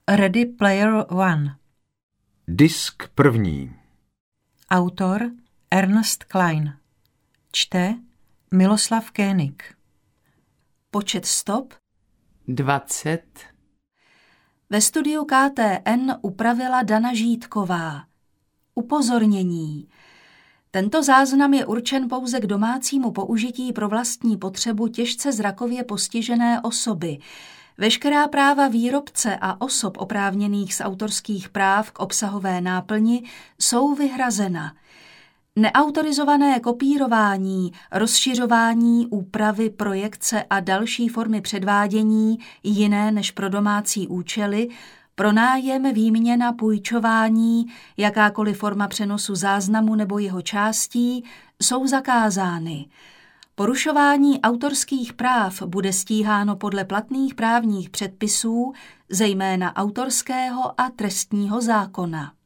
Ready Player One. Disk první. Autor Ernst Klein. Čte Miloslav Kénik. Počet stop 20. Ve studiu KTN upravila Dana Žítková. Upozornění. Tento záznam je určen pouze k domácímu použití pro vlastní potřebu těžce zrakově postižené osoby. Veškerá práva výrobce a osob oprávněných z autorských práv k obsahové náplni jsou vyhrazena. Neautorizované kopírování, rozšiřování, úpravy, projekce a další formy předvádění jiné než pro domácí účely, pronájem, výměna, půjčování, jakákoliv forma přenosu záznamu nebo jeho částí jsou zakázány. Porušování autorských práv bude stíháno podle platných právních předpisů, zejména autorského a trestního zákona.